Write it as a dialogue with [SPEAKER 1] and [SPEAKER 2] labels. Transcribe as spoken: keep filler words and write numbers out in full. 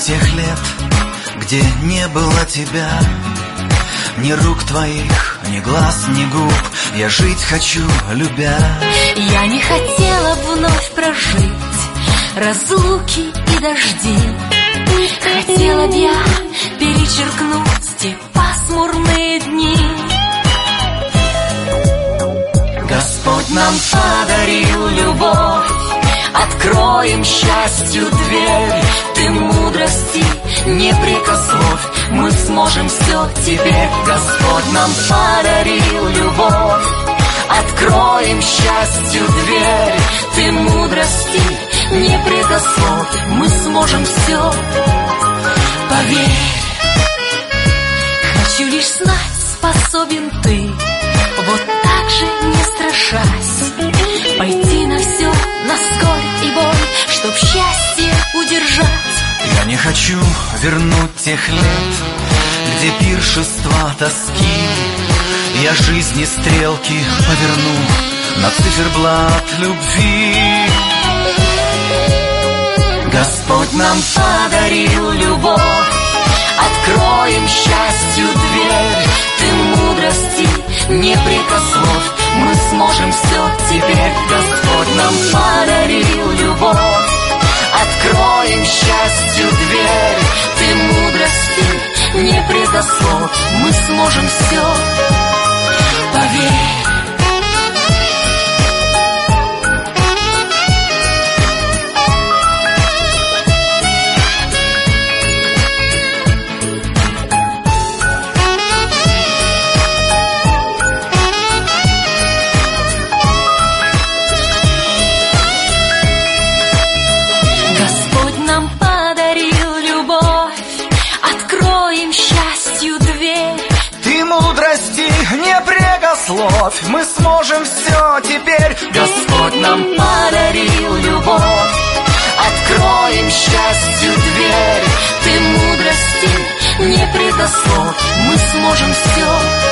[SPEAKER 1] тех лет, где не было тебя, ни рук твоих, ни глаз, ни губ. Я жить хочу, любя.
[SPEAKER 2] Я не хотела вновь прожить разлуки и дожди. Хотела б я перечеркнуть те пасмурные дни.
[SPEAKER 1] Господь нам подарил любовь, откроем счастью дверь. Ты мудрости не прикословь, мы сможем все теперь. Господь нам подарил любовь, откроем счастью дверь. Ты мудрости не прикословь, мы сможем все, поверь.
[SPEAKER 2] Хочу лишь знать, способен ты вот так же, не страшась, пойти на все, на скорбь и боль, чтоб счастье удержать.
[SPEAKER 1] Я не хочу вернуть тех лет, где пиршества тоски. Я жизни стрелки поверну на циферблат любви. Господь нам подарил любовь, откроем счастью дверь. Ты мудрости не прикословь, мы сможем все теперь. Господь нам подарил любовь, откроем счастью дверь. Ты мудрости не прикословь, мы сможем все, поверь. Не прекословь, мы сможем все теперь. Господь нам подарил любовь, откроем счастью дверь. Ты мудрости не прекословь, мы сможем все.